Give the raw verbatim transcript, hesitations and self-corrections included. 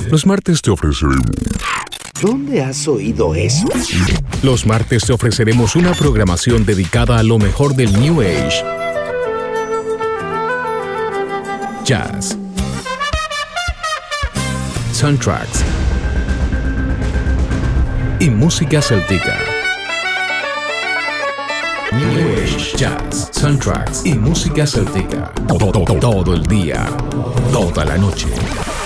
Los martes te ofreceremos... ¿Dónde has oído eso? Los martes te ofreceremos una programación dedicada a lo mejor del New Age, jazz, soundtracks y música celtica. New Age, jazz, soundtracks y música celtica. Todo, todo, todo el día, toda la noche.